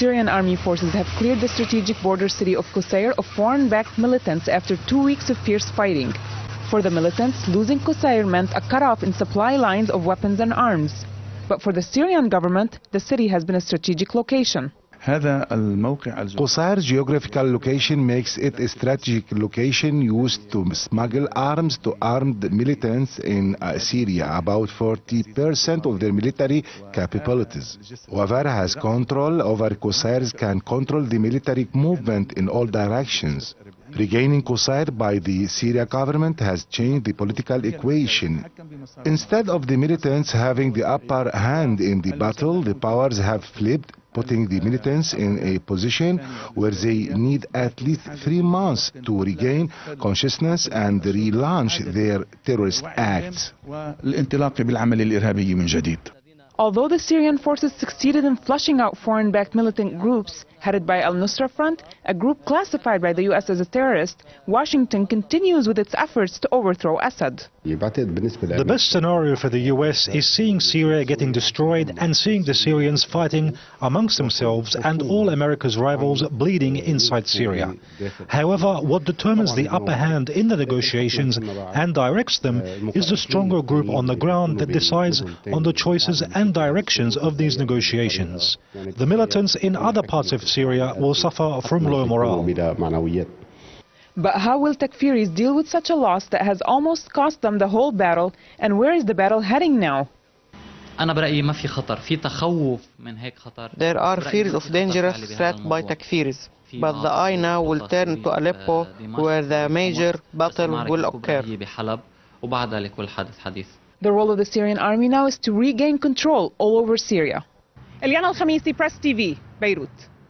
Syrian army forces have cleared the strategic border city of Qusayr of foreign-backed militants after 2 weeks of fierce fighting. For the militants, losing Qusayr meant a cutoff in supply lines of weapons and arms. But for the Syrian government, the city has been a strategic location. Qusayr's geographical location makes it a strategic location used to smuggle arms to armed militants in Syria, about 40% of their military capabilities. Whoever has control over Qusayr can control the military movement in all directions. Regaining Qusayr by the Syria government has changed the political equation. Instead of the militants having the upper hand in the battle, the powers have flipped, putting the militants in a position where they need at least 3 months to regain consciousness and relaunch their terrorist acts. Although the Syrian forces succeeded in flushing out foreign-backed militant groups headed by Al-Nusra Front, a group classified by the U.S. as a terrorist, Washington continues with its efforts to overthrow Assad. The best scenario for the U.S. is seeing Syria getting destroyed and seeing the Syrians fighting amongst themselves and all America's rivals bleeding inside Syria. However, what determines the upper hand in the negotiations and directs them is the stronger group on the ground that decides on the choices and directions of these negotiations. The militants in other parts of Syria will suffer from low morale. But how will Takfiris deal with such a loss that has almost cost them the whole battle, and where is the battle heading now? There are fears of dangerous threat by Takfiris, but the eye now will turn to Aleppo, where the major battle will occur. The role of the Syrian army now is to regain control all over Syria. Eliana Al-Khamisi, Press TV, Beirut.